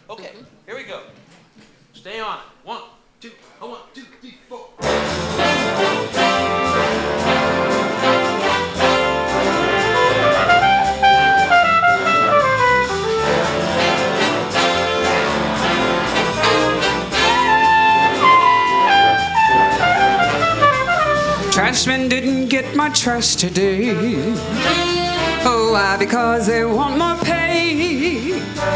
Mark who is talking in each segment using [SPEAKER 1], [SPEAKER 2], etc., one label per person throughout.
[SPEAKER 1] Okay, here we go. Stay on it. 1, 2, 1, 2, 3, 4.
[SPEAKER 2] Trashmen didn't get my trash today. Oh, why? Because they want more pay.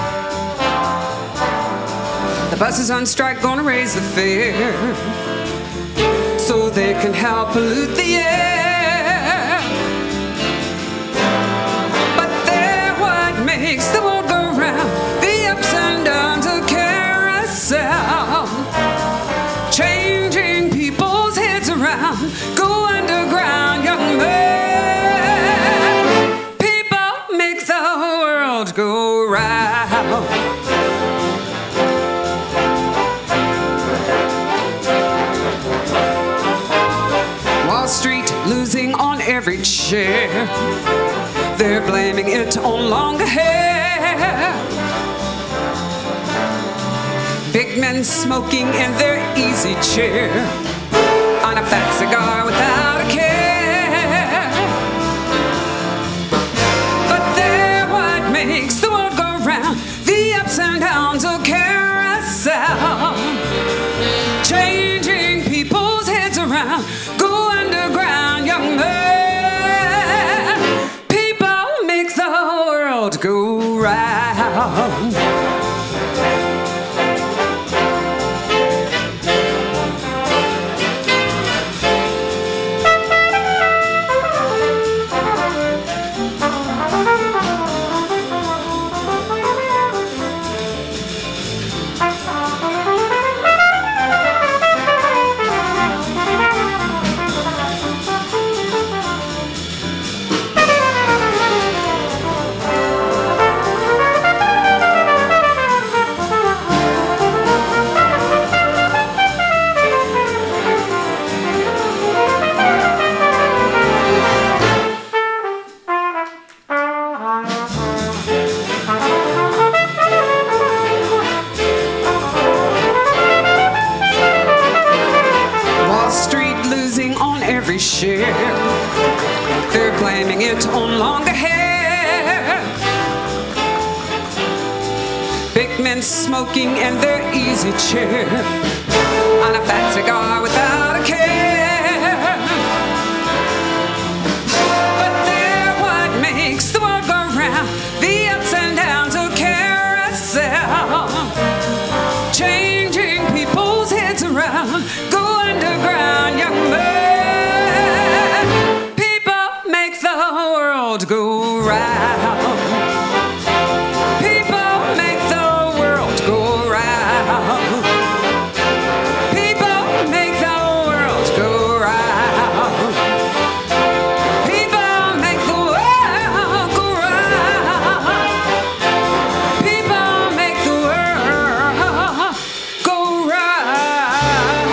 [SPEAKER 2] The bus is on strike, gonna raise the fare so they can help pollute the air. But they're what makes the world go round, the ups and downs of carousel, changing people's heads around. Go underground, young man. People make the world go round. Wall Street losing on every chair. They're blaming it on longer hair. Big men smoking in their easy chair on a fat cigar without a care. But they're what makes the world go round, the ups and downs of carousel, changing people's heads around. Go underground, young man. People make the world go round. Every share, they're blaming it on longer hair. Big men smoking in their easy chair on a fat cigar without a care. But they're what makes the world go round, the ups and downs of carousel, changing people's heads around. Go underground, young man. Go round. People make the world go round. People make the world go round. People make the world go round. People make the world go round.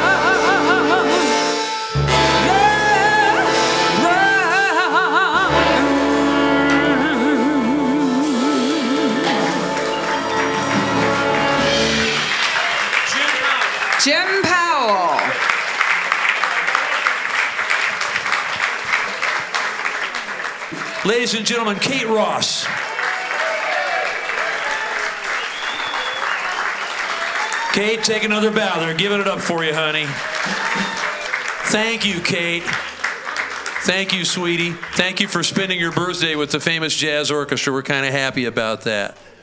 [SPEAKER 2] Jim Powell.
[SPEAKER 1] Ladies and gentlemen, Kate Ross. Kate, take another bow. They're giving it up for you, honey. Thank you, Kate. Thank you, sweetie. Thank you for spending your birthday with the famous jazz orchestra. We're kind of happy about that.